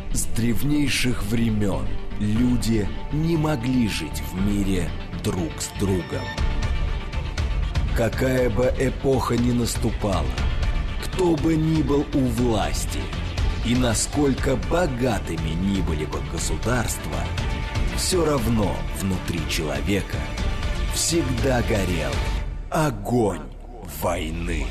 С древнейших времен люди не могли жить в мире друг с другом. Какая бы эпоха ни наступала, кто бы ни был у власти и насколько богатыми ни были бы государства, все равно внутри человека всегда горел огонь войны.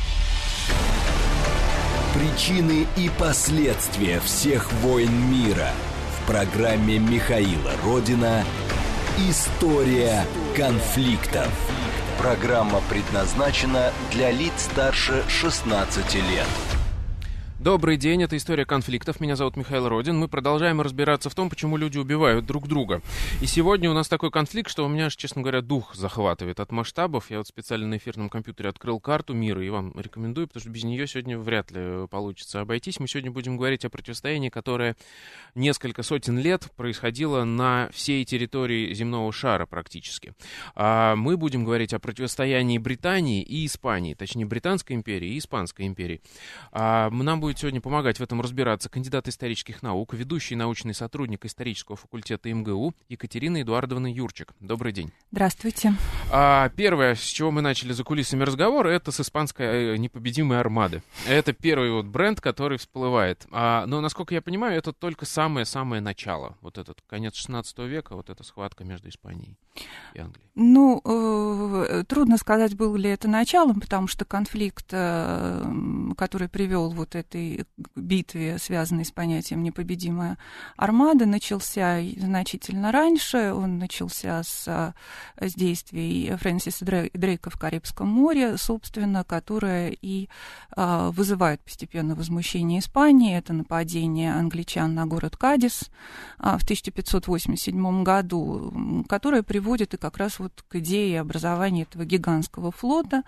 Причины и последствия всех войн мира в программе Михаила Родина «История конфликтов». Программа предназначена для лиц старше 16 лет. Добрый день, это «История конфликтов». Меня зовут Михаил Родин. Мы продолжаем разбираться в том, почему люди убивают друг друга. И сегодня у нас такой конфликт, что у меня аж, честно говоря, дух захватывает от масштабов. Я вот специально на эфирном компьютере открыл карту мира и вам рекомендую, потому что без нее сегодня вряд ли получится обойтись. Мы сегодня будем говорить о противостоянии, которое несколько сотен лет происходило на всей территории земного шара практически. Мы будем говорить о противостоянии Британии и Испании, точнее Британской империи и Испанской империи. Нам будет сегодня помогать в этом разбираться кандидат исторических наук, ведущий научный сотрудник исторического факультета МГУ Екатерина Эдуардовна Юрчик. Добрый день. Здравствуйте. Первое, с чего мы начали за кулисами разговора, это с испанской непобедимой армады. Это первый вот бренд, который всплывает. Но, насколько я понимаю, это только самое-самое начало. Вот этот конец 16 века, вот эта схватка между Испанией и Англией. Трудно сказать, было ли это началом, потому что конфликт, который привел вот этой битве, связанной с понятием «непобедимая армада», начался значительно раньше. Он начался с действий Фрэнсиса Дрейка в Карибском море, собственно, которое и вызывает постепенно возмущение Испании. Это нападение англичан на город Кадис в 1587 году, которое приводит и как раз вот к идее образования этого гигантского флота,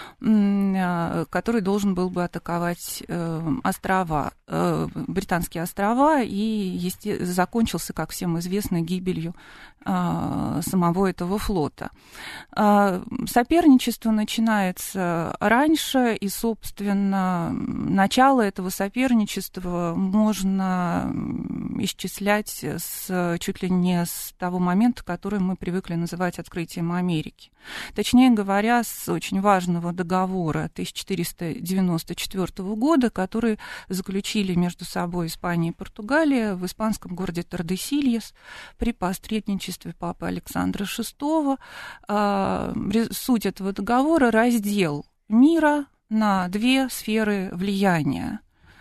который должен был бы атаковать острова, британские острова, и закончился, как всем известно, гибелью самого этого флота. Соперничество начинается раньше, и, собственно, начало этого соперничества можно исчислять чуть ли не с того момента, который мы привыкли называть открытием Америки. Точнее говоря, с очень важного договора 1494 года, который заключили между собой Испания и Португалия в испанском городе Тordesильес при посредничестве папы Александра VI. Суть этого договора — раздел мира на две сферы влияния.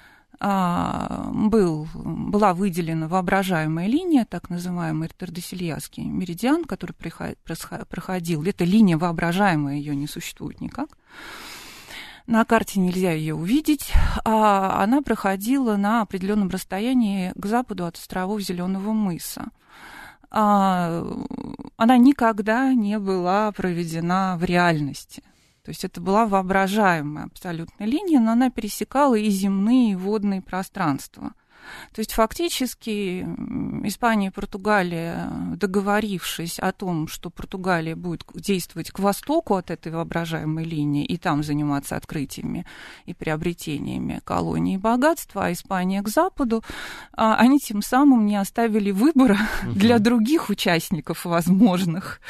Была выделена воображаемая линия, так называемый Тордесильяский меридиан, который проходил. Это линия воображаемая, ее не существует никак. На карте нельзя ее увидеть. Она проходила на определенном расстоянии к западу от островов Зеленого мыса. Она никогда не была проведена в реальности. То есть это была воображаемая абсолютная линия, но она пересекала и земные, и водные пространства. То есть фактически Испания и Португалия, договорившись о том, что Португалия будет действовать к востоку от этой воображаемой линии и там заниматься открытиями и приобретениями колоний и богатства, а Испания к западу, они тем самым не оставили выбора для других участников возможных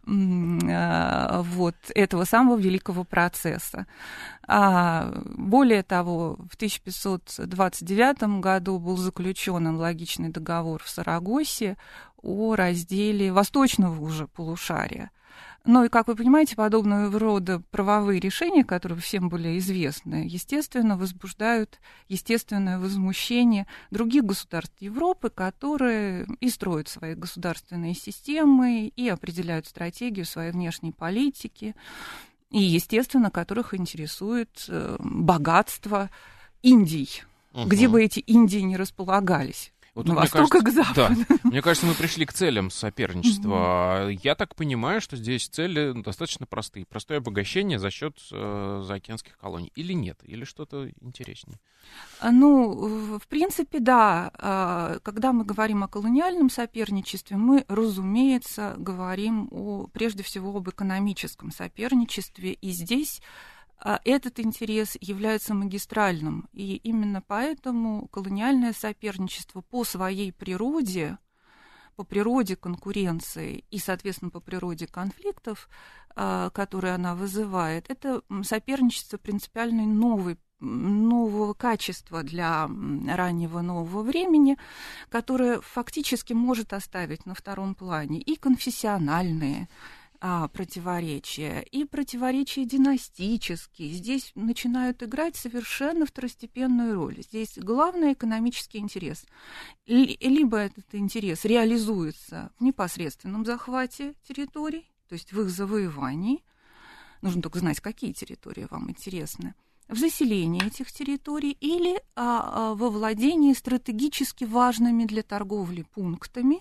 вот этого самого великого процесса. Более того, в 1529 году был заключен аналогичный договор в Сарагосе о разделе восточного уже полушария. Ну и, как вы понимаете, подобного рода правовые решения, которые всем были известны, естественно, возбуждают естественное возмущение других государств Европы, которые и строят свои государственные системы, и определяют стратегию своей внешней политики, и, естественно, которых интересует богатство Индий, где бы эти Индии ни располагались. Вот, востока к западу. Да, мне кажется, мы пришли к целям соперничества. Я так понимаю, что здесь цели достаточно простые. Простое обогащение за счет заокеанских колоний. Или нет? Или что-то интереснее? Ну, в принципе, да. Когда мы говорим о колониальном соперничестве, мы, разумеется, говорим прежде всего об экономическом соперничестве. И здесь этот интерес является магистральным. И именно поэтому колониальное соперничество по своей природе, по природе конкуренции и, соответственно, по природе конфликтов, которые она вызывает, это соперничество принципиально нового качества для раннего нового времени, которое фактически может оставить на втором плане и конфессиональные противоречия, и противоречия династические. Здесь начинают играть совершенно второстепенную роль. Здесь главный экономический интерес. Либо этот интерес реализуется в непосредственном захвате территорий, то есть в их завоевании. Нужно только знать, какие территории вам интересны. В заселении этих территорий или во владении стратегически важными для торговли пунктами,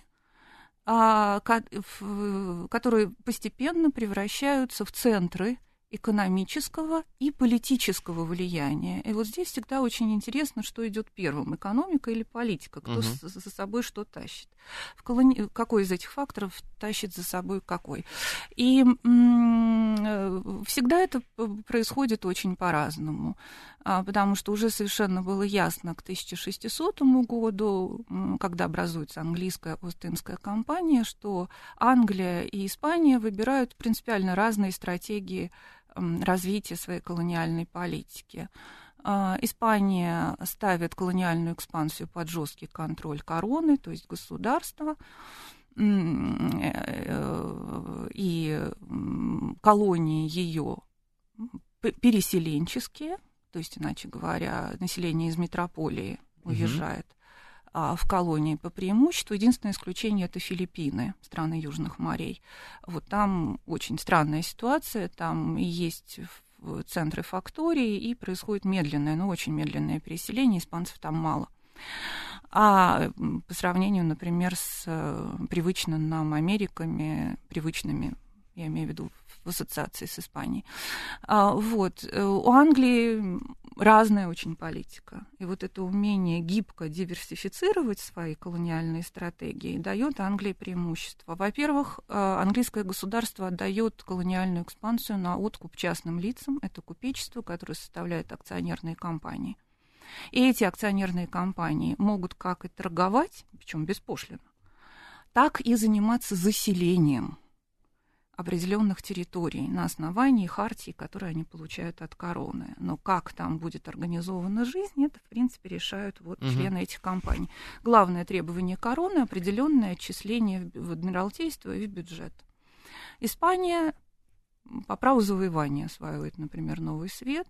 которые постепенно превращаются в центры экономического и политического влияния. И вот здесь всегда очень интересно, что идет первым, экономика или политика, кто за собой что тащит. Какой из этих факторов тащит за собой какой. И всегда это происходит очень по-разному, потому что уже совершенно было ясно к 1600 году, когда образуется английская Ост-Индская компания, что Англия и Испания выбирают принципиально разные стратегии развития своей колониальной политики. Испания ставит колониальную экспансию под жесткий контроль короны, то есть государства, и колонии ее переселенческие, то есть, иначе говоря, население из метрополии уезжает в колонии по преимуществу. Единственное исключение – это Филиппины, страны Южных морей. Вот там очень странная ситуация, там и есть центры фактории, и происходит медленное, но очень медленное переселение, испанцев там мало. А по сравнению, например, с привычными нам Америками, я имею в виду в ассоциации с Испанией. Вот. У Англии разная очень политика. И вот это умение гибко диверсифицировать свои колониальные стратегии дает Англии преимущество. Во-первых, английское государство отдает колониальную экспансию на откуп частным лицам. Это купечество, которое составляет акционерные компании. И эти акционерные компании могут как и торговать, причем беспошлино, так и заниматься заселением определенных территорий на основании хартии, которые они получают от короны. Но как там будет организована жизнь, это, в принципе, решают члены этих компаний. Главное требование короны – определенное отчисление в Адмиралтейство и в бюджет. Испания по праву завоевания осваивает, например, Новый Свет,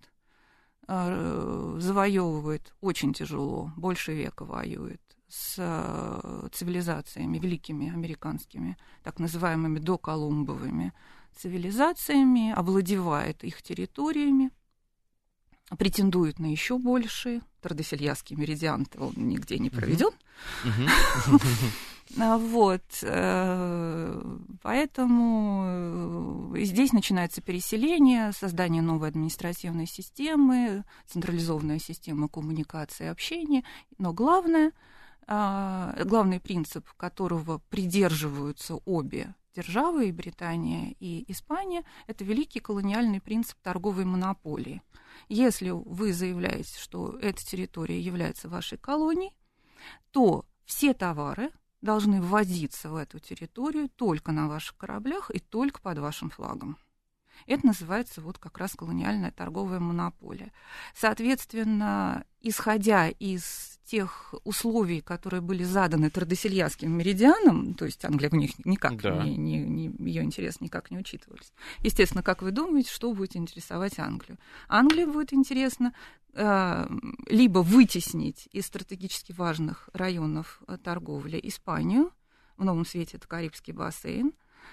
завоевывает очень тяжело, больше века воюет с цивилизациями, великими американскими, так называемыми доколумбовыми цивилизациями, овладевает их территориями, претендует на еще большие. Тардесильяский меридиан он нигде не проведен. Вот. Поэтому здесь начинается переселение, создание новой административной системы, централизованная система коммуникации и общения. Но главный принцип, которого придерживаются обе державы, и Британия, и Испания, это великий колониальный принцип торговой монополии. Если вы заявляете, что эта территория является вашей колонией, то все товары должны ввозиться в эту территорию только на ваших кораблях и только под вашим флагом. Это называется как раз колониальная торговая монополия. Соответственно, исходя из тех условий, которые были заданы Тардесильяским меридианом, то есть Англия в них никак, ее интересы никак не учитывались. Естественно, как вы думаете, что будет интересовать Англию? Англии будет интересно либо вытеснить из стратегически важных районов торговли Испанию, в Новом Свете это Карибский бассейн,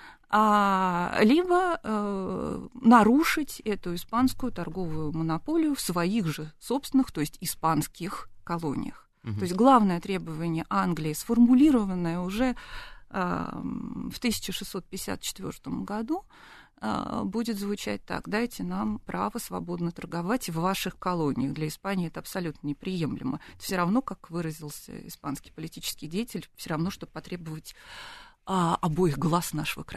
либо нарушить эту испанскую торговую монополию в своих же собственных, то есть испанских колониях. То есть главное требование Англии, сформулированное уже в 1654 году, будет звучать так: дайте нам право свободно торговать в ваших колониях. Для Испании это абсолютно неприемлемо. Это все равно, как выразился испанский политический деятель, все равно, что потребовать обоих глаз нашего короля.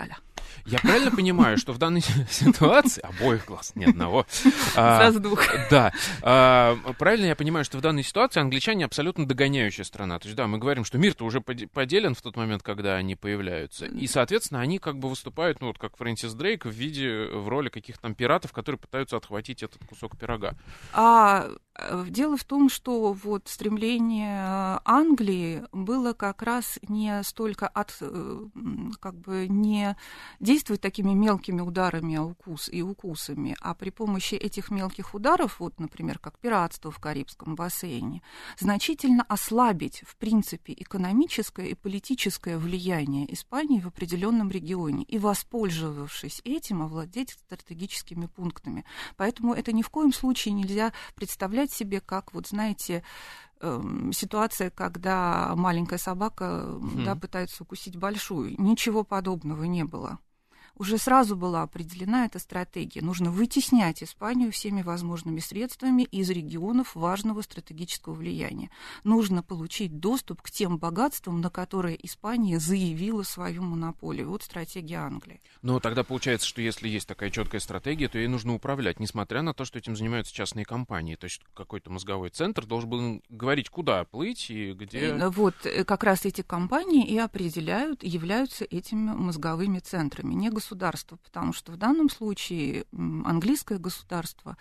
Я правильно понимаю, что в данной ситуации... Обоих глаз, ни одного. Сразу двух. Да. Правильно я понимаю, что в данной ситуации англичане абсолютно догоняющая страна. То есть, да, мы говорим, что мир-то уже поделен в тот момент, когда они появляются. И, соответственно, они как бы выступают, ну, вот как Фрэнсис Дрейк, в роли каких-то там пиратов, которые пытаются отхватить этот кусок пирога. Дело в том, что вот стремление Англии было как раз не столько как бы не действовать такими мелкими ударами и укусами, а при помощи этих мелких ударов, вот, например, как пиратство в Карибском бассейне, значительно ослабить, в принципе, экономическое и политическое влияние Испании в определенном регионе и, воспользовавшись этим, овладеть стратегическими пунктами. Поэтому это ни в коем случае нельзя представлять себе, как, вот знаете, ситуация, когда маленькая собака пытается укусить большую. Ничего подобного не было. Уже сразу была определена эта стратегия. Нужно вытеснять Испанию всеми возможными средствами из регионов важного стратегического влияния. Нужно получить доступ к тем богатствам, на которые Испания заявила свою монополию. Вот стратегия Англии. Но тогда получается, что если есть такая четкая стратегия, то ей нужно управлять, несмотря на то, что этим занимаются частные компании. То есть какой-то мозговой центр должен был говорить, куда плыть и где... Вот как раз эти компании и определяют, являются этими мозговыми центрами, не государство, потому что в данном случае английское государство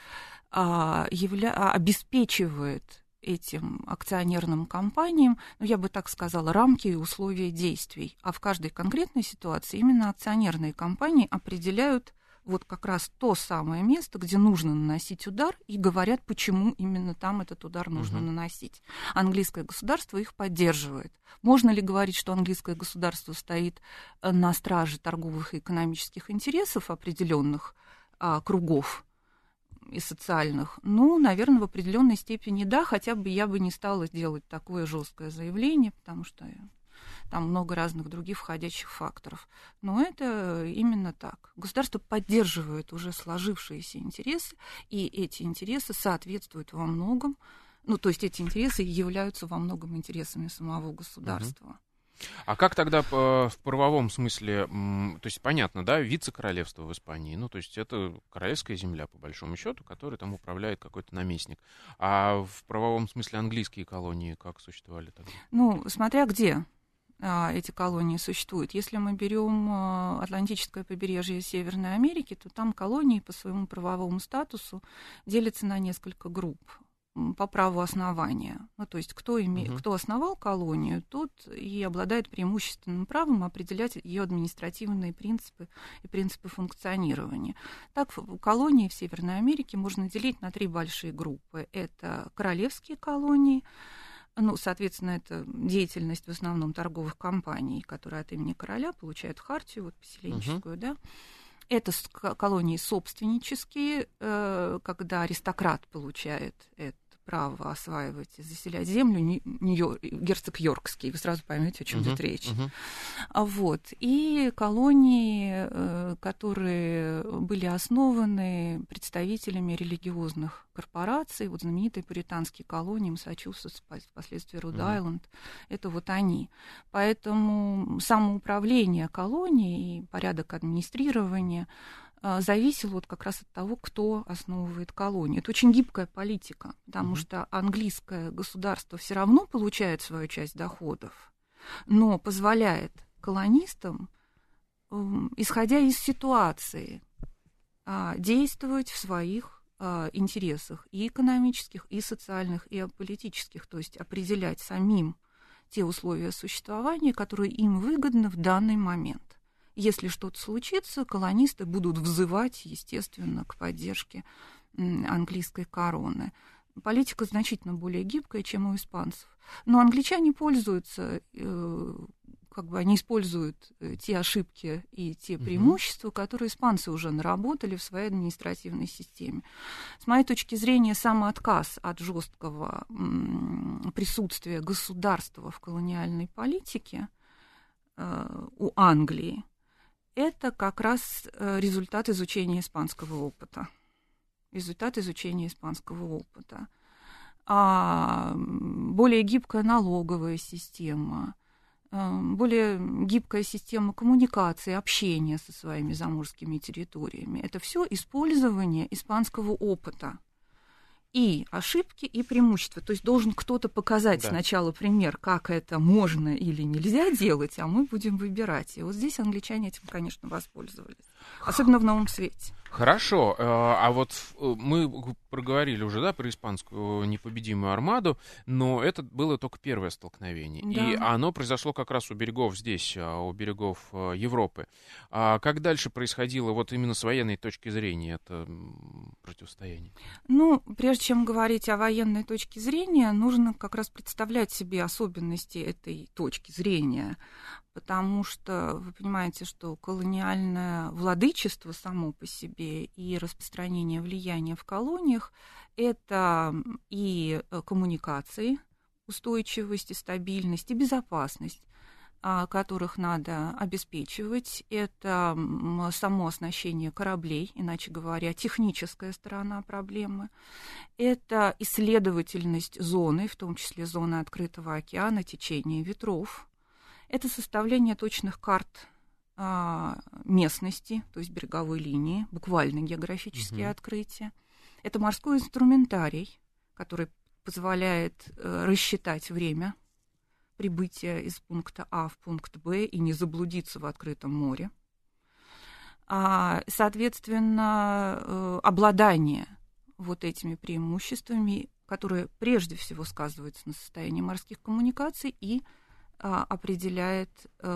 обеспечивает этим акционерным компаниям, ну, я бы так сказала, рамки и условия действий. А в каждой конкретной ситуации именно акционерные компании определяют вот как раз то самое место, где нужно наносить удар, и говорят, почему именно там этот удар нужно наносить. Английское государство их поддерживает. Можно ли говорить, что английское государство стоит на страже торговых и экономических интересов определенных кругов и социальных? Ну, наверное, в определенной степени да, хотя бы я бы не стала делать такое жесткое заявление, потому что там много разных других входящих факторов. Но это именно так. Государство поддерживает уже сложившиеся интересы, и эти интересы соответствуют во многом, ну, то есть эти интересы являются во многом интересами самого государства. А как тогда в правовом смысле, то есть понятно, да, вице-королевство в Испании, ну, то есть это королевская земля, по большому счету, которой там управляет какой-то наместник. А в правовом смысле английские колонии как существовали тогда? Ну, смотря где эти колонии существуют. Если мы берем Атлантическое побережье Северной Америки, то там колонии по своему правовому статусу делятся на несколько групп по праву основания. Ну, то есть кто основал колонию, тот и обладает преимущественным правом определять ее административные принципы и принципы функционирования. Так, колонии в Северной Америке можно делить на 3 большие группы. Это королевские колонии, ну, соответственно, это деятельность в основном торговых компаний, которые от имени короля получают хартию, вот, поселенческую, да. Это колонии собственнические, когда аристократ получает это право осваивать и заселять землю, герцог Йоркский, вы сразу поймете, о чем идет речь. Вот. И колонии, которые были основаны представителями религиозных корпораций, вот знаменитые пуританские колонии Массачусетс, впоследствии Род-Айленд, это вот они. Поэтому самоуправление колонией и порядок администрирования зависел вот как раз от того, кто основывает колонию. Это очень гибкая политика, потому что английское государство все равно получает свою часть доходов, но позволяет колонистам, исходя из ситуации, действовать в своих интересах и экономических, и социальных, и политических, то есть определять самим те условия существования, которые им выгодны в данный момент. Если что-то случится, колонисты будут взывать, естественно, к поддержке английской короны. Политика значительно более гибкая, чем у испанцев. Но англичане пользуются, они используют те ошибки и те преимущества, которые испанцы уже наработали в своей административной системе. С моей точки зрения, самоотказ от жесткого присутствия государства в колониальной политике у Англии — это как раз результат изучения испанского опыта. Более гибкая налоговая система, более гибкая система коммуникации, общения со своими заморскими территориями. Это все использование испанского опыта. И ошибки, и преимущества. То есть должен кто-то показать сначала пример, как это можно или нельзя делать, а мы будем выбирать. И вот здесь англичане этим, конечно, воспользовались. Особенно в Новом Свете. Хорошо. А вот мы проговорили уже, да, про испанскую непобедимую армаду, но это было только первое столкновение. Да. И оно произошло как раз у берегов здесь, у берегов Европы. А как дальше происходило вот именно с военной точки зрения это противостояние? Ну, прежде чем говорить о военной точке зрения, нужно как раз представлять себе особенности этой точки зрения. Потому что вы понимаете, что колониальное владычество само по себе и распространение влияния в колониях – это и коммуникации, устойчивость, и стабильность, и безопасность, которых надо обеспечивать. Это само оснащение кораблей, иначе говоря, техническая сторона проблемы. Это исследовательность зоны, в том числе зоны открытого океана, течения ветров. Это составление точных карт местности, то есть береговой линии, буквально географические открытия. Это морской инструментарий, который позволяет рассчитать время прибытия из пункта А в пункт Б и не заблудиться в открытом море. Соответственно, обладание вот этими преимуществами, которые прежде всего сказываются на состоянии морских коммуникаций и определяет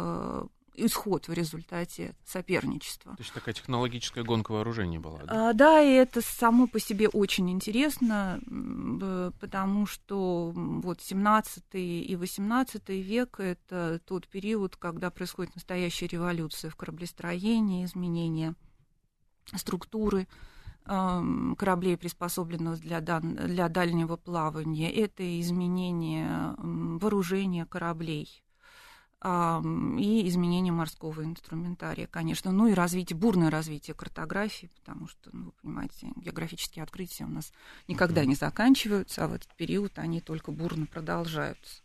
исход в результате соперничества. То есть такая технологическая гонка вооружений была, да? Да, и это само по себе очень интересно, потому что вот 17 и 18 век – это тот период, когда происходит настоящая революция в кораблестроении, изменение структуры кораблей, приспособленных для дальнего плавания. Это изменение вооружения кораблей и изменение морского инструментария, конечно. Ну и бурное развитие картографии, потому что, вы понимаете, географические открытия у нас никогда не заканчиваются, а в этот период они только бурно продолжаются.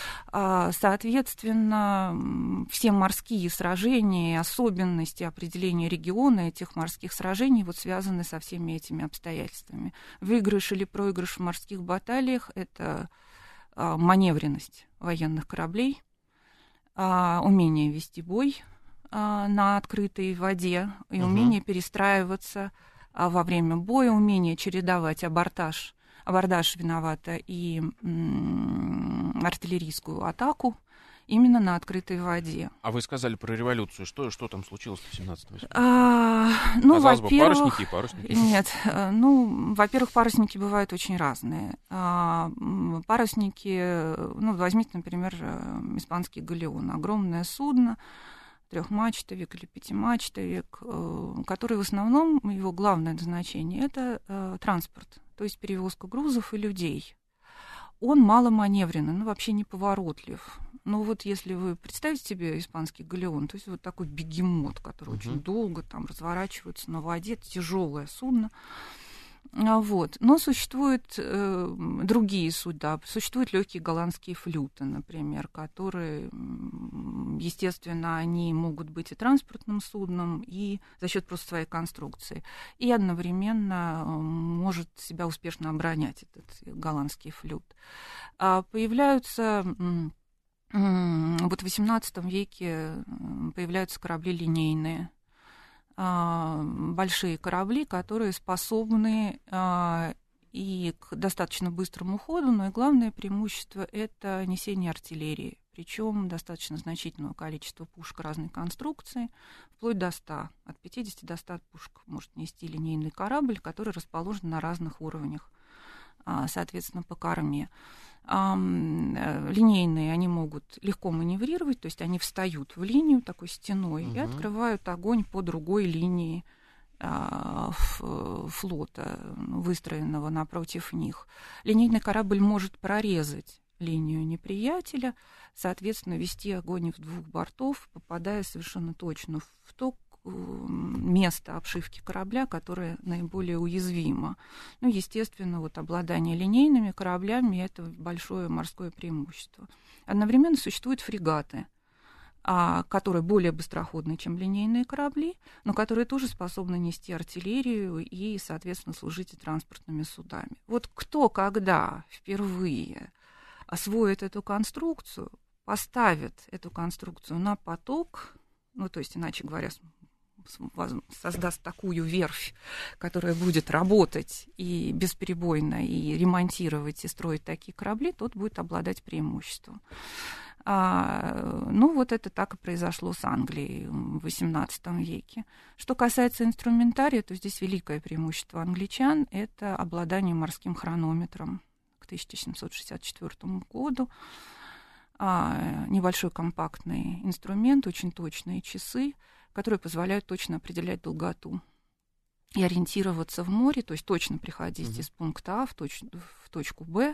Соответственно, все морские сражения, особенности определения региона этих морских сражений вот связаны со всеми этими обстоятельствами. Выигрыш или проигрыш в морских баталиях – это маневренность военных кораблей, умение вести бой на открытой воде и умение перестраиваться во время боя, умение чередовать абордаж виновата и артиллерийскую атаку именно на открытой воде. А вы сказали про революцию. Что там случилось в 17-18? Казалось бы, парусники и парусники. Нет, во-первых, парусники бывают очень разные. Парусники, возьмите, например, испанский галеон. Огромное судно, 3-мачтовик или 5-мачтовик, который в основном, его главное назначение – это транспорт, то есть перевозка грузов и людей. Он маломаневренный, вообще неповоротлив. Вот если вы представите себе испанский галеон, то есть вот такой бегемот, который очень долго там разворачивается на воде, тяжелое судно. Но существуют другие суда. Существуют легкие голландские флюты, например, которые, естественно, они могут быть и транспортным судном, и за счет просто своей конструкции, и одновременно может себя успешно оборонять этот голландский флют. Появляются вот в XVIII веке появляются корабли линейные, большие корабли, которые способны и к достаточно быстрому ходу, но и главное преимущество – это несение артиллерии, причем достаточно значительного количества пушек разной конструкции, вплоть до 100, от 50 до 100 пушек может нести линейный корабль, который расположен на разных уровнях, соответственно, по корме. Линейные, они могут легко маневрировать, то есть они встают в линию такой стеной и открывают огонь по другой линии флота, выстроенного напротив них. Линейный корабль может прорезать линию неприятеля, соответственно, вести огонь в двух бортов, попадая совершенно точно в то место обшивки корабля, которое наиболее уязвимо. Естественно, обладание линейными кораблями – это большое морское преимущество. Одновременно существуют фрегаты. которые более быстроходны, чем линейные корабли, но которые тоже способны нести артиллерию и, соответственно, служить и транспортными судами. Вот кто, когда впервые освоит эту конструкцию, поставит эту конструкцию на поток, ну, то есть, иначе говоря, создаст такую верфь, которая будет работать и бесперебойно, и ремонтировать, и строить такие корабли, тот будет обладать преимуществом. Ну, вот это так и произошло с Англией в XVIII веке. Что касается инструментария, то здесь великое преимущество англичан – это обладание морским хронометром к 1764 году. Небольшой компактный инструмент, очень точные часы, которые позволяют точно определять долготу и ориентироваться в море, то есть точно приходить из пункта А в точку Б,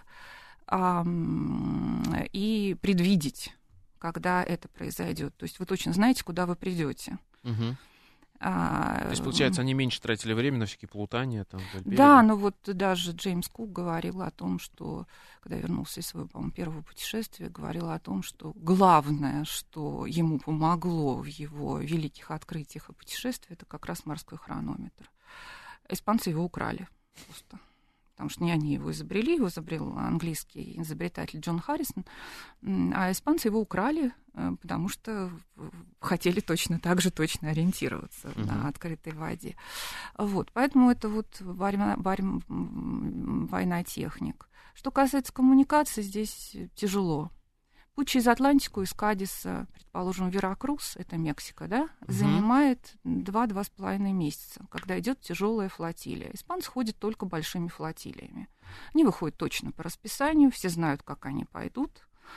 и предвидеть, когда это произойдет. То есть вы точно знаете, куда вы придете. То есть, получается, они меньше тратили время на всякие плутания? Там, да, но вот даже Джеймс Кук говорил о том, что, когда вернулся из своего, по-моему, первого путешествия, говорил о том, что главное, что ему помогло в его великих открытиях и путешествиях, это как раз морской хронометр. Испанцы его украли просто. Потому что не они его изобрели, его изобрел английский изобретатель Джон Харрисон, а испанцы его украли, потому что хотели точно так же точно ориентироваться на открытой воде. Вот, поэтому это вот война техник. Что касается коммуникации, здесь тяжело. Путь через Атлантику из Кадиса, предположим, Веракрус, это Мексика, да, занимает 2-2,5 месяца, когда идет тяжелая флотилия. Испанцы ходят только большими флотилиями. Они выходят точно по расписанию, все знают, как они пойдут.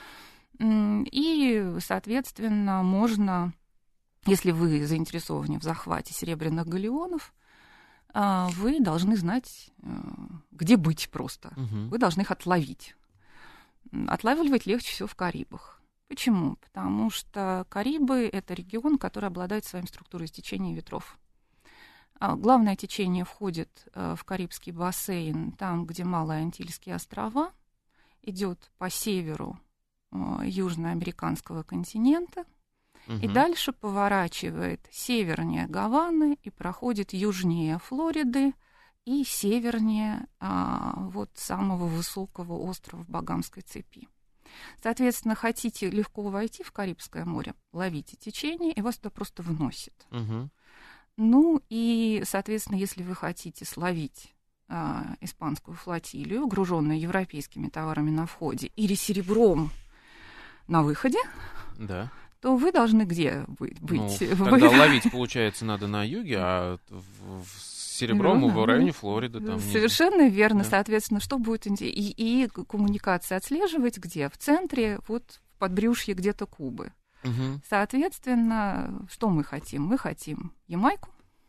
И, соответственно, можно, если вы заинтересованы в захвате серебряных галеонов, вы должны знать, где быть просто. Вы должны их отловить. Отлавливать легче всего в Карибах. Почему? Потому что Карибы — это регион, который обладает своей структурой течения ветров. Главное течение входит в Карибский бассейн, там, где Малые Антильские острова, идет по северу южноамериканского континента, и дальше поворачивает севернее Гаваны и проходит южнее Флориды, и севернее вот самого высокого острова в Багамской цепи. Соответственно, хотите легко войти в Карибское море, ловите течение, и вас туда просто выносит. Ну и, соответственно, если вы хотите словить испанскую флотилию, груженную европейскими товарами на входе, или серебром на выходе, то вы должны где быть? Тогда ловить, получается, надо на юге, а с серебром в районе Флориды. Там, совершенно верно. Да. Соответственно, что будет и коммуникация отслеживать где? В центре, вот в подбрюшье где-то Кубы. Соответственно, что мы хотим? Мы хотим Ямайку.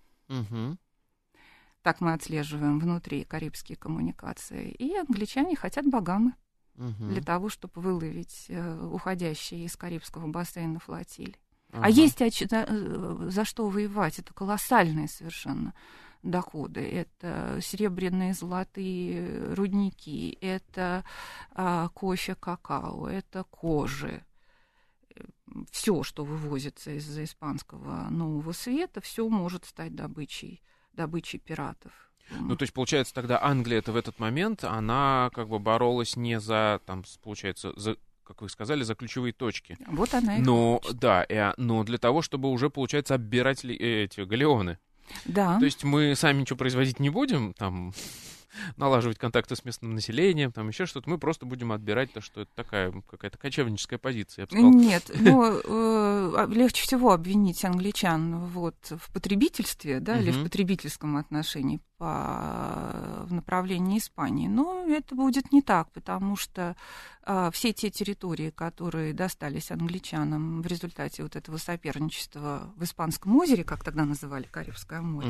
Так мы отслеживаем внутри карибские коммуникации. И англичане хотят Багамы для того, чтобы выловить уходящие из Карибского бассейна флотилии. А есть за что воевать. Это колоссальные совершенно доходы. Это серебряные, золотые рудники, это кофе, какао, это кожи. Все, что вывозится из испанского Нового Света, все может стать добычей пиратов. Ну, то есть, получается, тогда Англия в этот момент, она как бы боролась не за, там, получается, за, как вы сказали, за ключевые точки. Вот она и но для того, чтобы уже, получается, оббирать эти галеоны. Да. То есть мы сами ничего производить не будем, там, налаживать контакты с местным населением, там еще что-то. Мы просто будем отбирать то, что это такая какая-то кочевническая позиция, я бы сказал. Нет, но легче всего обвинить англичан вот в потребительстве, да, или в потребительском отношении в направлении Испании. Но это будет не так, потому что все те территории, которые достались англичанам в результате вот этого соперничества в Испанском озере, как тогда называли Карибское море,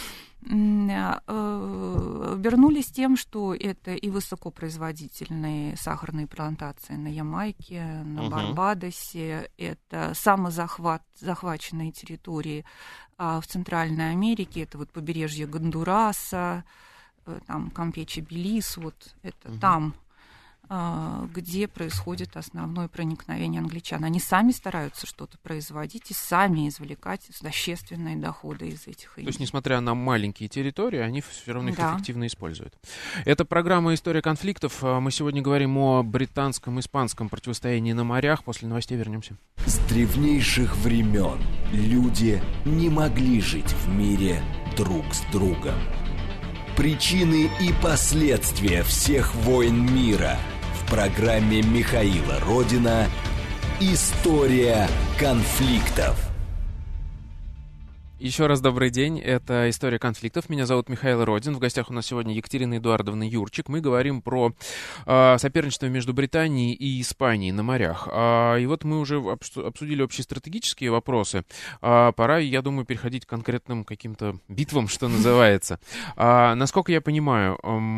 вернулись тем, что это и высокопроизводительные сахарные плантации на Ямайке, на Барбадосе, это захваченные территории в Центральной Америке, это вот побережье Гондураса, там Кампече, Белиз, вот это там где происходит основное проникновение англичан. Они сами стараются что-то производить и сами извлекать существенные доходы из этих Индий. То есть, несмотря на маленькие территории, они все равно их эффективно используют. Это программа «История конфликтов». Мы сегодня говорим о британско-испанском противостоянии на морях. После новостей вернемся. С древнейших времен люди не могли жить в мире друг с другом. Причины и последствия всех войн мира в программе Михаила Родина «История конфликтов». Еще раз добрый день, это «История конфликтов». Меня зовут Михаил Родин. В гостях у нас сегодня Екатерина Эдуардовна Юрчик. Мы говорим про соперничество между Британией и Испанией на морях. И вот мы уже обсудили общестратегические вопросы. Пора, я думаю, переходить к конкретным каким-то битвам, что называется. Насколько я понимаю,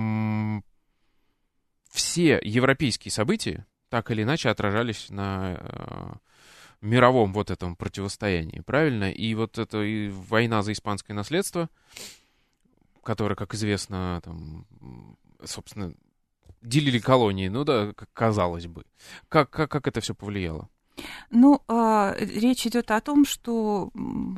все европейские события так или иначе отражались на мировом вот этом противостоянии, правильно? И вот эта и война за испанское наследство, которая, как известно, там, собственно, делили колонии, ну да, казалось бы. Как это все повлияло? Ну, речь идет о том, что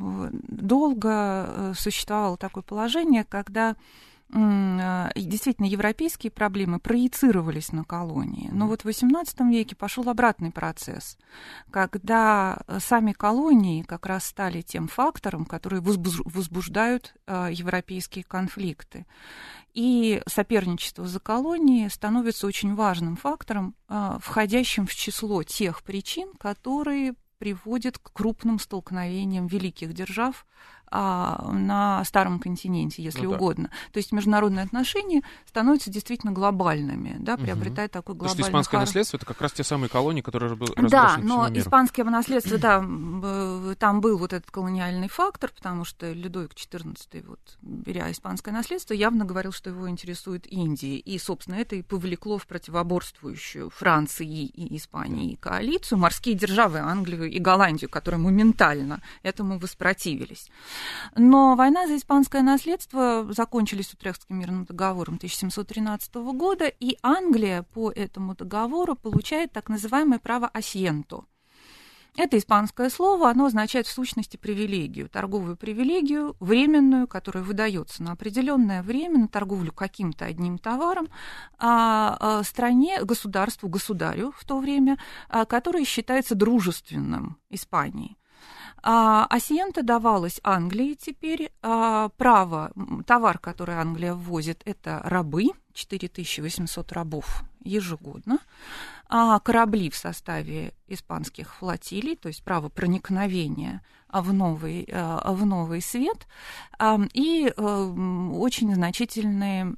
долго существовало такое положение, когда действительно европейские проблемы проецировались на колонии. Но вот в XVIII веке пошел обратный процесс, когда сами колонии как раз стали тем фактором, который возбуждают европейские конфликты. И соперничество за колонии становится очень важным фактором, входящим в число тех причин, которые приводят к крупным столкновениям великих держав на Старом континенте, если угодно. То есть международные отношения становятся действительно глобальными, да, приобретают такой глобальный характер. Потому что испанское наследство — это как раз те самые колонии, которые разбросаны по всему миру. Да, но испанское наследство, да, там был вот этот колониальный фактор, потому что Людовик XIV, вот, беря испанское наследство, явно говорил, что его интересует Индия. И, собственно, это и повлекло в противоборствующую Франции и Испании коалицию морские державы, Англию и Голландию, которые моментально этому воспротивились. Но война за испанское наследство закончилась Утрехтским мирным договором 1713 года, и Англия по этому договору получает так называемое право асьенто. Это испанское слово, оно означает в сущности привилегию, торговую привилегию, временную, которая выдается на определенное время на торговлю каким-то одним товаром стране, государству, государю в то время, которое считается дружественным Испании. Асьенто давалось Англии теперь. Право, товар, который Англия ввозит, это рабы, 4800 рабов ежегодно, корабли в составе испанских флотилий, то есть право проникновения в новый свет, и очень значительные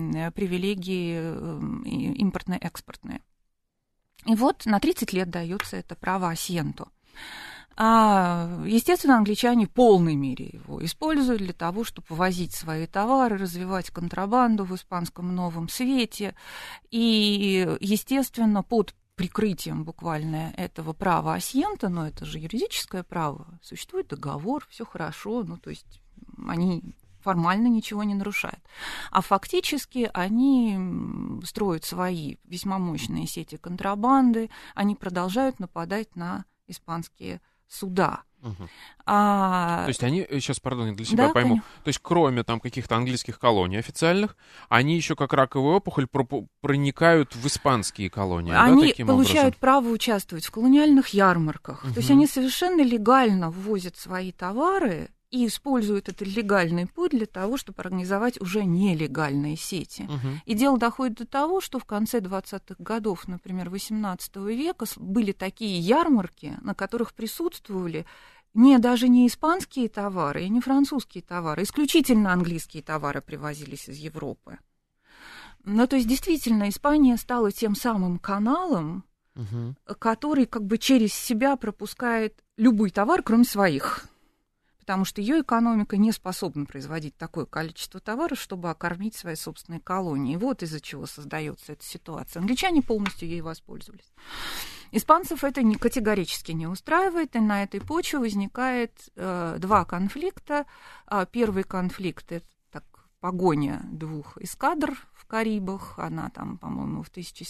привилегии импортно-экспортные. И вот на 30 лет дается это право асьенто. Естественно, англичане в полной мере его используют для того, чтобы возить свои товары, развивать контрабанду в испанском новом свете. И, естественно, под прикрытием буквально этого права асьенто, но это же юридическое право, существует договор, все хорошо, ну, то есть они формально ничего не нарушают. А фактически они строят свои весьма мощные сети контрабанды, они продолжают нападать на испанские суда. То есть они, сейчас, пардон, для себя пойму, то есть кроме там каких-то английских колоний официальных, они еще как раковая опухоль проникают в испанские колонии. Они да, таким получают образом? Право участвовать в колониальных ярмарках. То есть они совершенно легально ввозят свои товары и используют этот легальный путь для того, чтобы организовать уже нелегальные сети. И дело доходит до того, что в конце 20-х годов, например, XVIII века, были такие ярмарки, на которых присутствовали даже не испанские товары и не французские товары, исключительно английские товары привозились из Европы. Ну, то есть, действительно, Испания стала тем самым каналом, который как бы через себя пропускает любой товар, кроме своих. Потому что ее экономика не способна производить такое количество товаров, чтобы окормить свои собственные колонии. И вот из-за чего создается эта ситуация. Англичане полностью ей воспользовались. Испанцев это категорически не устраивает, и на этой почве возникает два конфликта. Первый конфликт — это погоня двух эскадр в Карибах. Она там, по-моему, в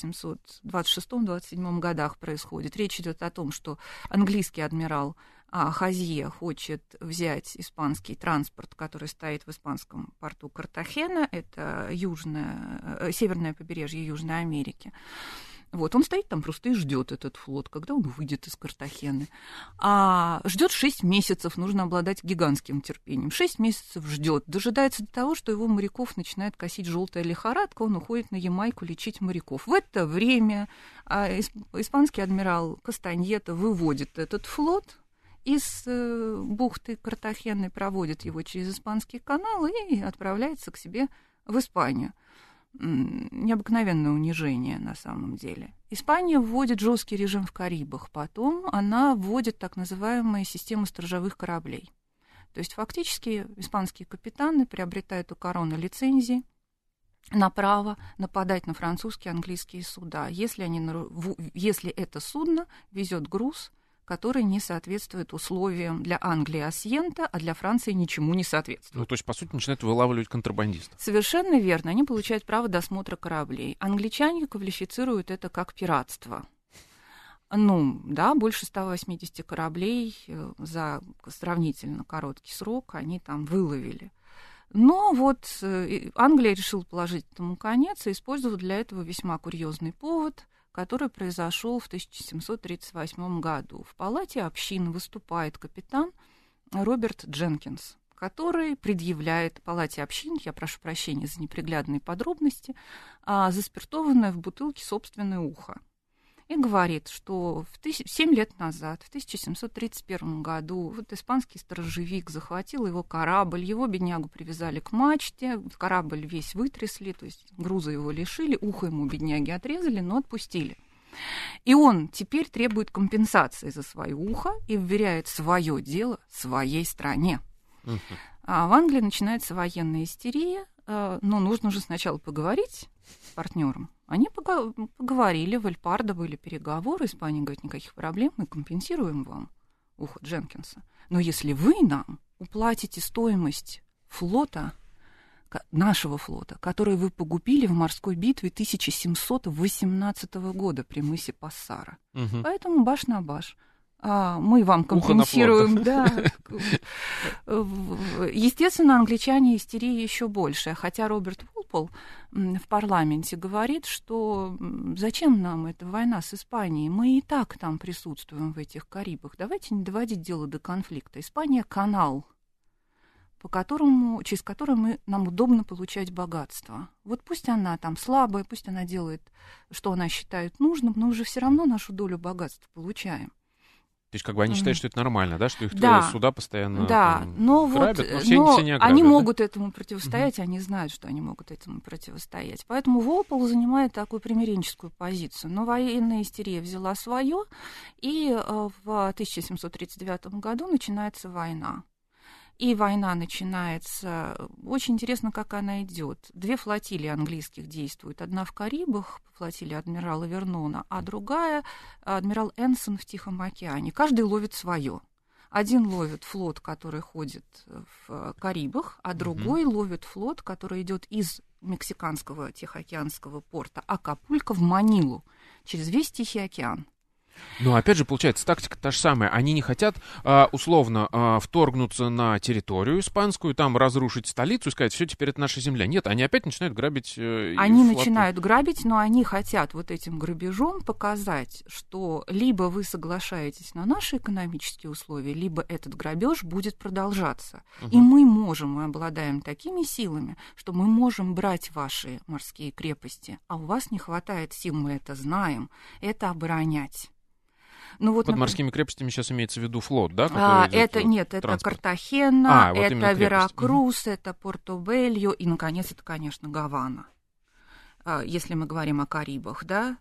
1726-27 годах происходит. Речь идет о том, что английский адмирал Хазье хочет взять испанский транспорт, который стоит в испанском порту Картахена. Это северное побережье Южной Америки. Вот, он стоит там просто и ждет этот флот, когда он выйдет из Картахены. Ждет 6 месяцев, нужно обладать гигантским терпением. 6 месяцев ждет, дожидается до того, что его моряков начинает косить желтая лихорадка, он уходит на Ямайку лечить моряков. В это время испанский адмирал Кастаньета выводит этот флот из бухты Картахены, проводит его через Испанский канал и отправляется к себе в Испанию. Необыкновенное унижение на самом деле. Испания вводит жесткий режим в Карибах, потом она вводит так называемые системы сторожевых кораблей. То есть фактически испанские капитаны приобретают у короны лицензии на право нападать на французские и английские суда, если это судно везет груз, который не соответствует условиям для Англии асьента, а для Франции ничему не соответствует. Ну, то есть, по сути, начинают вылавливать контрабандистов. Совершенно верно. Они получают право досмотра кораблей. Англичане квалифицируют это как пиратство. Больше 180 кораблей за сравнительно короткий срок они там выловили. Но вот Англия решила положить этому конец и использовала для этого весьма курьезный повод, который произошел в 1738 году. В палате общин выступает капитан Роберт Дженкинс, который предъявляет палате общин, я прошу прощения за неприглядные подробности, заспиртованное в бутылке собственное ухо. И говорит, что 7 лет назад, в 1731 году, испанский сторожевик захватил его корабль, его беднягу привязали к мачте, корабль весь вытрясли, то есть груза его лишили, ухо ему бедняги отрезали, но отпустили. И он теперь требует компенсации за свое ухо и вверяет свое дело своей стране. А в Англии начинается военная истерия, но нужно же сначала поговорить с партнером. Они поговорили, в Эль-Пардо были переговоры, Испания говорит, никаких проблем, мы компенсируем вам ухо Дженкинса. Но если вы нам уплатите стоимость флота, нашего флота, который вы погубили в морской битве 1718 года при мысе Пассара. Поэтому баш на баш. Мы вам компенсируем. Да. Естественно, англичане истерии еще больше. Хотя Роберт Уолпол в парламенте говорит, что зачем нам эта война с Испанией? Мы и так там присутствуем в этих Карибах. Давайте не доводить дело до конфликта. Испания — канал, через который нам удобно получать богатство. Вот пусть она там слабая, пусть она делает, что она считает нужным, но уже все равно нашу долю богатства получаем. То есть, как бы они считают, что это нормально, да, что их суда постоянно грабят, но все не ограбят, они могут этому противостоять, они знают, что они могут этому противостоять. Поэтому Уолпол занимает такую примиренческую позицию. Но военная истерия взяла свое, и в 1739 году начинается война. И война начинается. Очень интересно, как она идет. 2 флотилии английских действуют. Одна в Карибах, флотилия адмирала Вернона, а другая адмирал Энсон в Тихом океане. Каждый ловит свое. Один ловит флот, который ходит в Карибах, а другой ловит флот, который идет из мексиканского Тихоокеанского порта Акапулько в Манилу через весь Тихий океан. Но опять же, получается, тактика та же самая. Они не хотят условно вторгнуться на территорию испанскую, там разрушить столицу и сказать, все, теперь это наша земля. Нет, они опять начинают грабить. Они начинают грабить, но они хотят вот этим грабежом показать, что либо вы соглашаетесь на наши экономические условия, либо этот грабеж будет продолжаться. И мы обладаем такими силами, что мы можем брать ваши морские крепости, а у вас не хватает сил, мы это знаем, это оборонять. Под морскими крепостями сейчас имеется в виду флот, да? Это Картахена, это Веракрус, это Порто-Бельо и, наконец, это, конечно, Гавана. Если мы говорим о Карибах, да,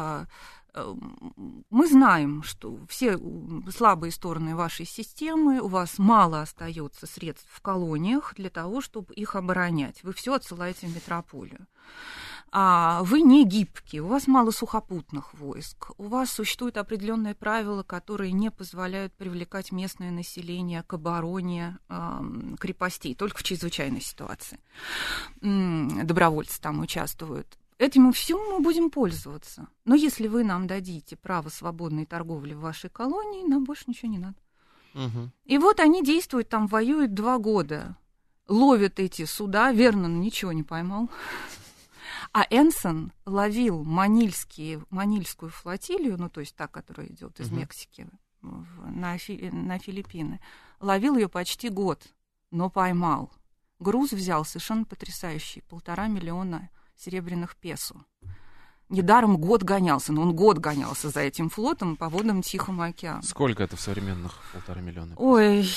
мы знаем, что все слабые стороны вашей системы, у вас мало остается средств в колониях для того, чтобы их оборонять. Вы все отсылаете в метрополию. вы не гибкие, у вас мало сухопутных войск, у вас существуют определенные правила, которые не позволяют привлекать местное население к обороне крепостей, только в чрезвычайной ситуации. Добровольцы там участвуют. Этим всем мы будем пользоваться. Но если вы нам дадите право свободной торговли в вашей колонии, нам больше ничего не надо. Угу. И вот они действуют там, воюют 2 года, ловят эти суда, Вернон ничего не поймал. А Энсон ловил манильскую флотилию, ну, то есть та, которая идет из Мексики на Филиппины, ловил ее почти год, но поймал. Груз взял совершенно потрясающий, 1,5 миллиона серебряных песо. Недаром год гонялся, но он год гонялся за этим флотом по водам Тихого океана. Сколько это в современных 1,5 миллиона? Ой,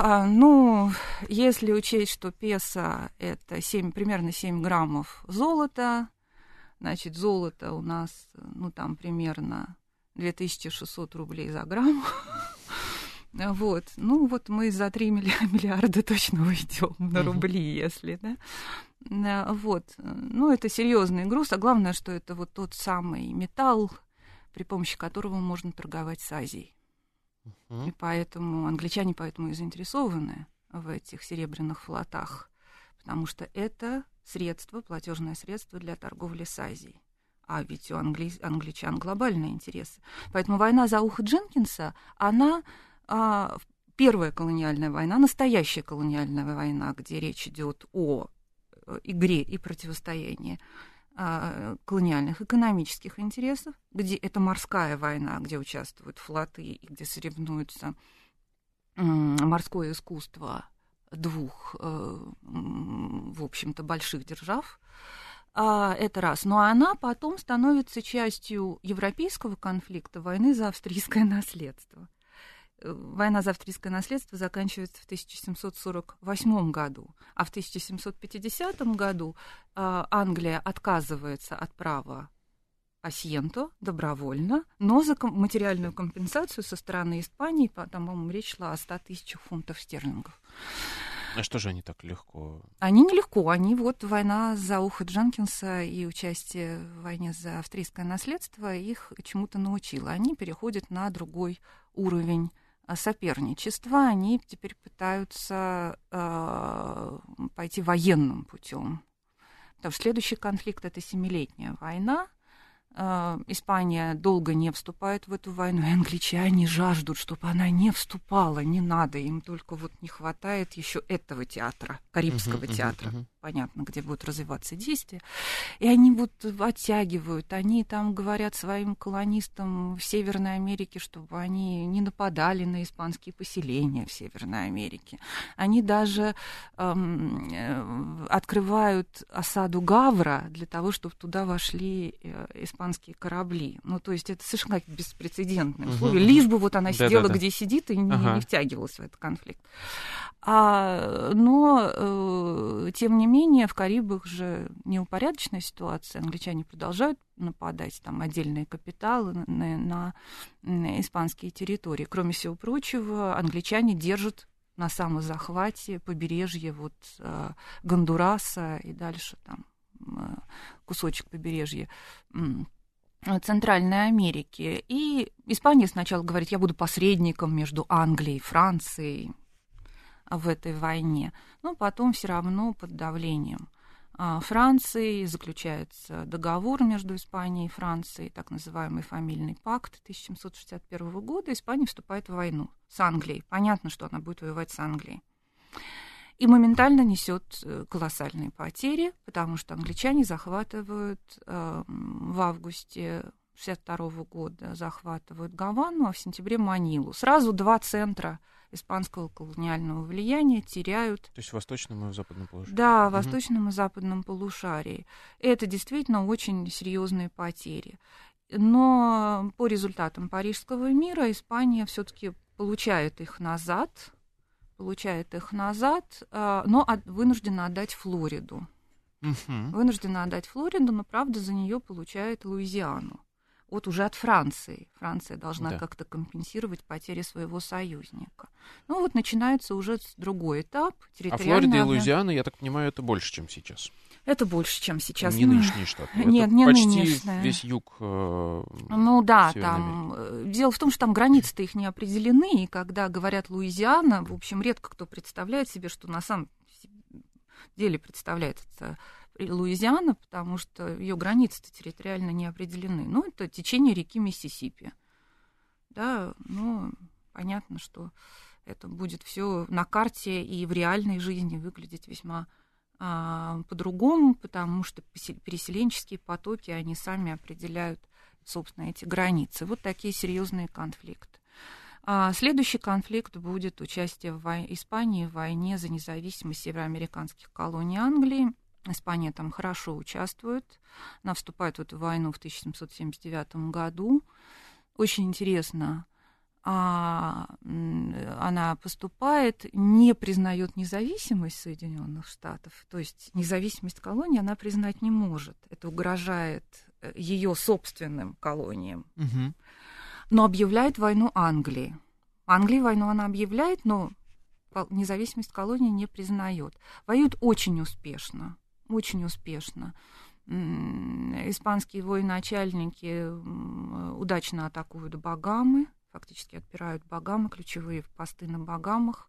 если учесть, что песо — это примерно 7 граммов золота, значит, золото у нас, там примерно 2600 рублей за грамм. Вот, мы за 3 миллиарда точно уйдем на рубли, если, да. Вот, это серьезный груз, а главное, что это вот тот самый металл, при помощи которого можно торговать с Азией. И поэтому англичане и заинтересованы в этих серебряных флотах, потому что это платежное средство для торговли с Азией. А ведь у англичан глобальные интересы. Поэтому война за ухо Дженкинса, она первая колониальная война, настоящая колониальная война, где речь идет о игре и противостоянии колониальных экономических интересов, где это морская война, где участвуют флоты и где соревнуются морское искусство 2, в общем-то, больших держав. Это раз. Но она потом становится частью европейского конфликта, войны за австрийское наследство. Война за австрийское наследство заканчивается в 1748 году, а в 1750 году Англия отказывается от права асьенто добровольно, но за материальную компенсацию со стороны Испании, там, по-моему, речь шла о 100 тысячах фунтов стерлингов. А что же они так легко? Они нелегко. Война за ухо Дженкинса и участие в войне за австрийское наследство их чему-то научило. Они переходят на другой уровень соперничества. Они теперь пытаются пойти военным путем. Потому что следующий конфликт — это 7-летняя война. Испания долго не вступает в эту войну, и англичане жаждут, чтобы она не вступала, не надо, им только не хватает еще этого театра, Карибского театра, понятно, где будут развиваться действия, и они оттягивают, они там говорят своим колонистам в Северной Америке, чтобы они не нападали на испанские поселения в Северной Америке, они даже открывают осаду Гавра для того, чтобы туда вошли испанские корабли. То есть это совершенно беспрецедентные условия. Лишь бы она сидела, где сидит, и не втягивалась в этот конфликт. Но, тем не менее, в Карибах же неупорядоченная ситуация. Англичане продолжают нападать, там отдельные капиталы на испанские территории. Кроме всего прочего, англичане держат на самозахвате побережье Гондураса и дальше там кусочек побережья Центральной Америки. И Испания сначала говорит, я буду посредником между Англией и Францией в этой войне, но потом все равно под давлением Франции заключается договор между Испанией и Францией, так называемый фамильный пакт 1761 года. Испания вступает в войну с Англией. Понятно, что она будет воевать с Англией. И моментально несет колоссальные потери, потому что англичане захватывают в августе 1962 года захватывают Гавану, а в сентябре Манилу. Сразу 2 центра испанского колониального влияния теряют. То есть в восточном и в западном полушарии? Да, в восточном и западном полушарии. Это действительно очень серьезные потери. Но по результатам Парижского мира Испания все-таки получает их назад, но вынуждена отдать Флориду. Вынуждена отдать Флориду, но, правда, за нее получает Луизиану. Уже от Франции. Франция должна как-то компенсировать потери своего союзника. Ну вот начинается уже другой этап. А Флорида и Луизиана, я так понимаю, это больше, чем сейчас. Это больше, чем сейчас. Не нынешние штаты. Нет, это не почти нынешние. Весь юг. Ну да, там. Дело в том, что там границы-то их не определены, и когда говорят Луизиана, в общем, редко кто представляет себе, что на самом деле представляет это Луизиана, потому что ее границы-то территориально не определены. Ну, это течение реки Миссисипи. Да, ну, понятно, что это будет все на карте и в реальной жизни выглядеть весьма по-другому, потому что переселенческие потоки, они сами определяют, собственно, эти границы. Вот такие серьезные конфликты. Следующий конфликт будет участие Испании в войне за независимость североамериканских колоний Англии. Испания там хорошо участвует. Она вступает в эту войну в 1779 году. Очень интересно, она поступает, не признает независимость Соединенных Штатов, то есть независимость колонии она признать не может. Это угрожает ее собственным колониям. Угу. Но объявляет войну Англии. Англии войну она объявляет, но независимость колонии не признает. Воюют очень успешно, очень успешно. Испанские военачальники удачно атакуют Багамы, фактически отбирают Багамы, ключевые посты на Багамах,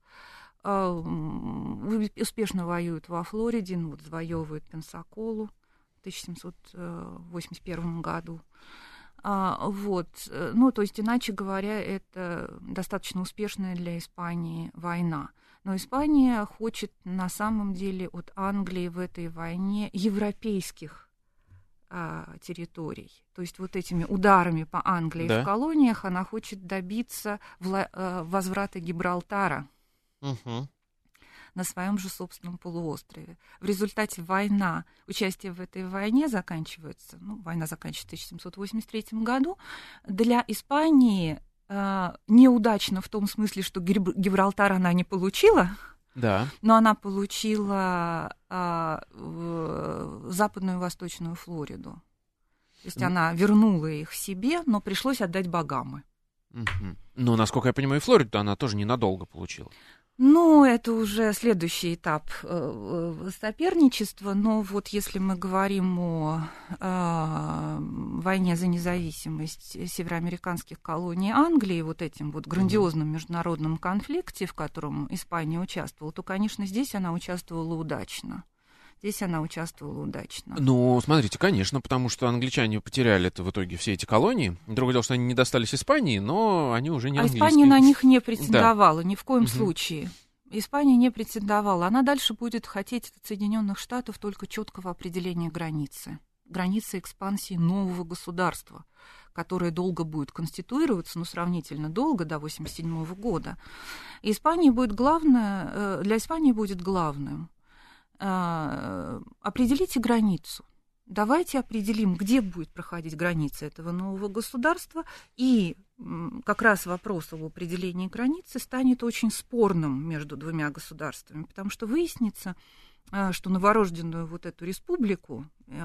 успешно воюют во Флориде, вот, завоевывают Пенсаколу в 1781 году. Вот. Ну, то есть, иначе говоря, это достаточно успешная для Испании война. Но Испания хочет на самом деле от Англии в этой войне европейских территорий. То есть вот этими ударами по Англии в колониях она хочет добиться возврата Гибралтара на своем же собственном полуострове. В результате участие в этой войне заканчивается, война заканчивается в 1783 году. Для Испании неудачно в том смысле, что Гибралтар она не получила, да. Но она получила западную и восточную Флориду. То есть она вернула их себе, но пришлось отдать Багамы. Угу. Ну, насколько я понимаю, и Флориду она тоже ненадолго получила. Ну, это уже следующий этап соперничества, но вот если мы говорим о войне за независимость североамериканских колоний Англии, вот этим вот грандиозном международном конфликте, в котором Испания участвовала, то, конечно, здесь она участвовала удачно. Ну, смотрите, конечно, потому что англичане потеряли это в итоге все эти колонии. Другое дело, что они не достались Испании, но они уже не английские. Испания на них не претендовала, ни в коем случае. Испания не претендовала. Она дальше будет хотеть от Соединенных Штатов только четкого определения границы экспансии нового государства, которое долго будет конституироваться, сравнительно долго, до 1987 года. И для Испании будет главным определите границу. Давайте определим, где будет проходить граница этого нового государства, и как раз вопрос об определении границы станет очень спорным между двумя государствами, потому что выяснится, что новорожденную вот эту республику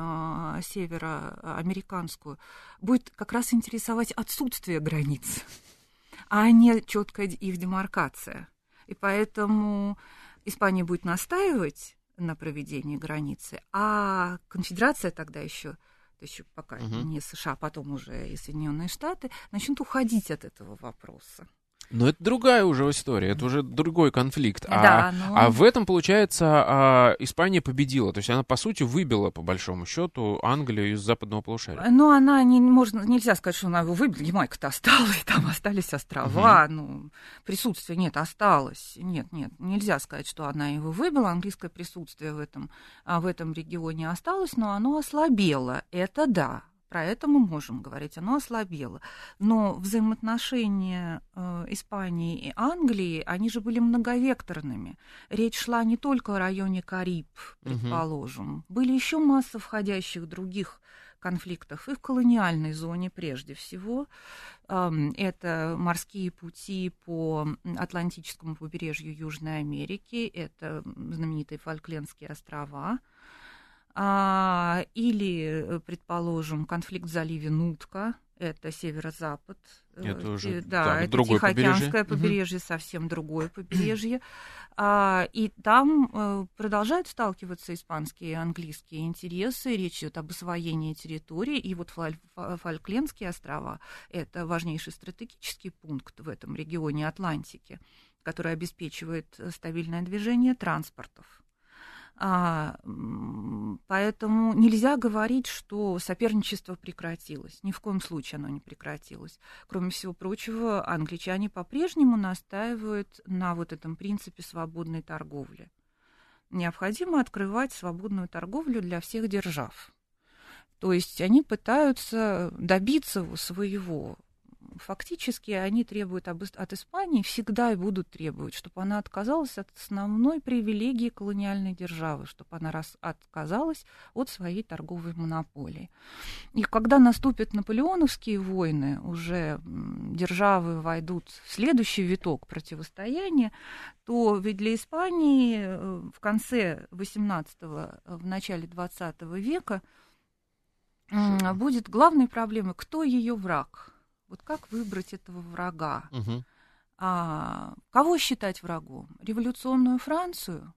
североамериканскую будет как раз интересовать отсутствие границ, а не четкая их демаркация. И поэтому Испания будет настаивать на проведении границы, а конфедерация тогда еще, то есть пока не США, потом уже и Соединенные Штаты, начнут уходить от этого вопроса. Но это другая уже история, это уже другой конфликт. А в этом, получается, Испания победила. То есть она, по сути, выбила, по большому счету, Англию из западного полушария. Но она нельзя сказать, что она его выбила. Ямайка-то осталась, там остались острова. Присутствие осталось. Нет, нельзя сказать, что она его выбила. Английское присутствие в этом регионе осталось, но оно ослабело. Это да. Про это мы можем говорить, оно ослабело. Но взаимоотношения Испании и Англии, они же были многовекторными. Речь шла не только о районе Кариб, предположим. Были еще масса входящих других конфликтов и в колониальной зоне прежде всего. Это морские пути по Атлантическому побережью Южной Америки, это знаменитые Фолклендские острова. Или, предположим, конфликт в заливе Нутка, это северо-запад Это уже это другое Тихоокеанское побережье, совсем другое побережье. И там продолжают сталкиваться испанские и английские интересы. Речь идет об освоении территории. И вот Фолклендские острова — это важнейший стратегический пункт в этом регионе Атлантики, который обеспечивает стабильное движение транспортов. Поэтому нельзя говорить, что соперничество прекратилось. Ни в коем случае оно не прекратилось. Кроме всего прочего, англичане по-прежнему настаивают на вот этом принципе свободной торговли. Необходимо открывать свободную торговлю для всех держав. То есть они пытаются добиться своего. Фактически они требуют от Испании, всегда и будут требовать, чтобы она отказалась от основной привилегии колониальной державы, чтобы она отказалась от своей торговой монополии. И когда наступят наполеоновские войны, уже державы войдут в следующий виток противостояния, то ведь для Испании в конце XVIII, в начале XX века будет главной проблемой, кто ее враг. Вот как выбрать этого врага? Угу. Кого считать врагом? Революционную Францию,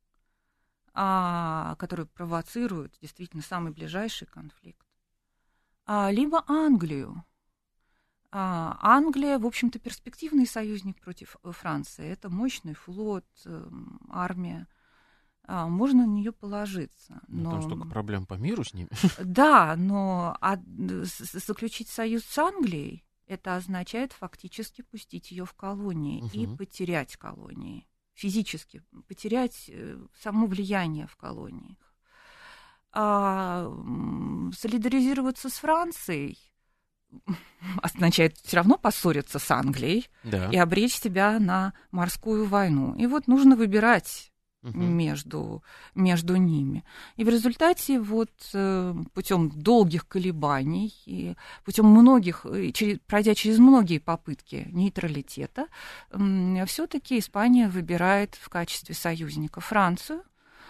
которая провоцирует действительно самый ближайший конфликт, либо Англию. Англия, в общем-то, перспективный союзник против Франции. Это мощный флот, армия. Можно на нее положиться. Но там столько проблем по миру с ними. Да, но заключить союз с Англией, это означает фактически пустить ее в колонии и потерять колонии. Физически потерять само влияние в колониях. Солидаризироваться с Францией означает все равно поссориться с Англией и обречь себя на морскую войну. И вот нужно выбирать между ними. И в результате путем долгих колебаний и путем пройдя через многие попытки нейтралитета, все-таки Испания выбирает в качестве союзника Францию.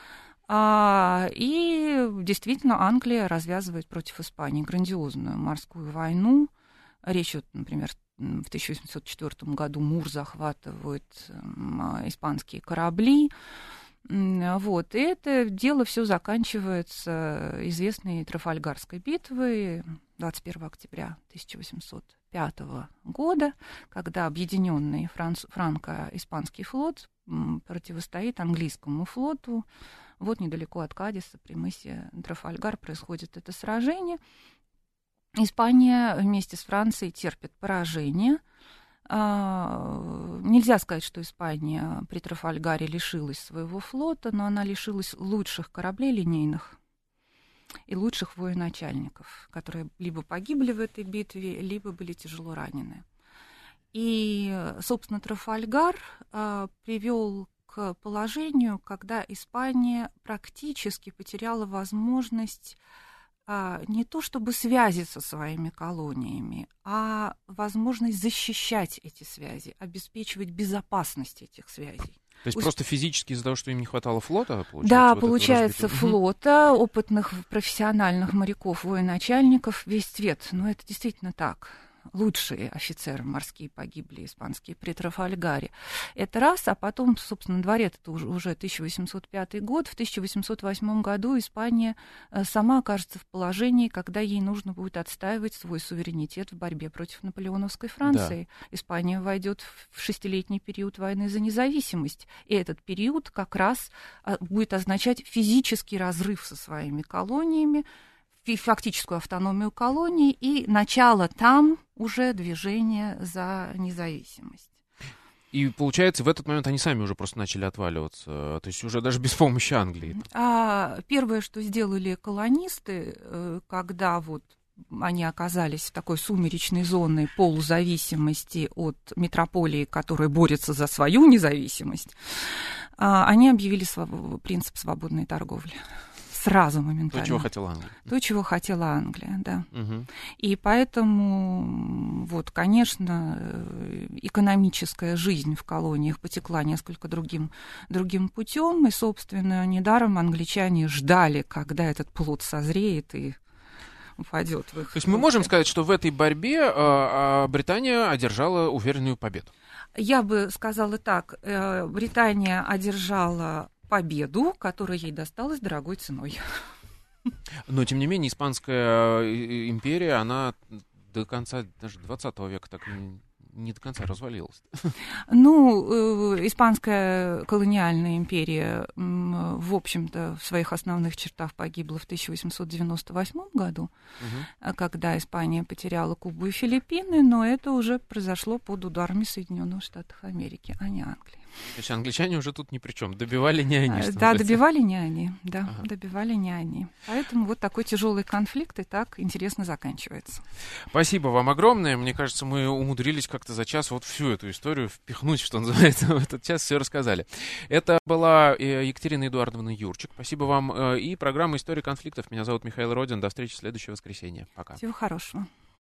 И действительно Англия развязывает против Испании грандиозную морскую войну. Речь идет, например, в 1804 году Мур захватывает испанские корабли. И это дело все заканчивается известной Трафальгарской битвой 21 октября 1805 года, когда объединенный франко-испанский флот противостоит английскому флоту. Вот недалеко от Кадиса, при мысе Трафальгар, происходит это сражение. Испания вместе с Францией терпит поражение. Нельзя сказать, что Испания при Трафальгаре лишилась своего флота, но она лишилась лучших кораблей линейных и лучших военачальников, которые либо погибли в этой битве, либо были тяжело ранены. И, собственно, Трафальгар привел к положению, когда Испания практически потеряла возможность не то чтобы связи со своими колониями, а возможность защищать эти связи, обеспечивать безопасность этих связей. То есть просто физически из-за того, что им не хватало флота? Да, получается, флота, опытных профессиональных моряков, военачальников, весь цвет. Но это действительно так. Лучшие офицеры морские погибли, испанские, при Трафальгаре. Это раз, а потом, собственно, на дворе это уже 1805 год. В 1808 году Испания сама окажется в положении, когда ей нужно будет отстаивать свой суверенитет в борьбе против наполеоновской Франции. Да. Испания войдет в шестилетний период войны за независимость. И этот период как раз будет означать физический разрыв со своими колониями, фактическую автономию колоний и начало там уже движения за независимость. И получается, в этот момент они сами уже просто начали отваливаться, то есть уже даже без помощи Англии. Первое, что сделали колонисты, когда они оказались в такой сумеречной зоне полузависимости от метрополии, которая борется за свою независимость, они объявили принцип свободной торговли. Сразу, моментально. То, чего хотела Англия. То, чего хотела Англия, да. Угу. И поэтому, конечно, экономическая жизнь в колониях потекла несколько другим путем. И, собственно, недаром англичане ждали, когда этот плод созреет и упадет в их... То есть мы можем сказать, что в этой борьбе Британия одержала уверенную победу? Я бы сказала так. Британия одержала победу, которая ей досталась дорогой ценой. Но, тем не менее, Испанская империя, она до конца даже 20 века так не до конца развалилась. Ну, Испанская колониальная империя, в общем-то, в своих основных чертах погибла в 1898 году, когда Испания потеряла Кубу и Филиппины, но это уже произошло под ударами Соединенных Штатов Америки, а не Англии. То есть англичане уже тут ни при чем. Добивали не они. Да, добивали не они. Да, добивали не они. Поэтому вот такой тяжелый конфликт и так интересно заканчивается. Спасибо вам огромное. Мне кажется, мы умудрились как-то за час вот всю эту историю впихнуть, что называется, в этот час все рассказали. Это была Екатерина Эдуардовна Юрчик. Спасибо вам. И программа «История конфликтов». Меня зовут Михаил Родин. До встречи в следующее воскресенье. Пока. Всего хорошего.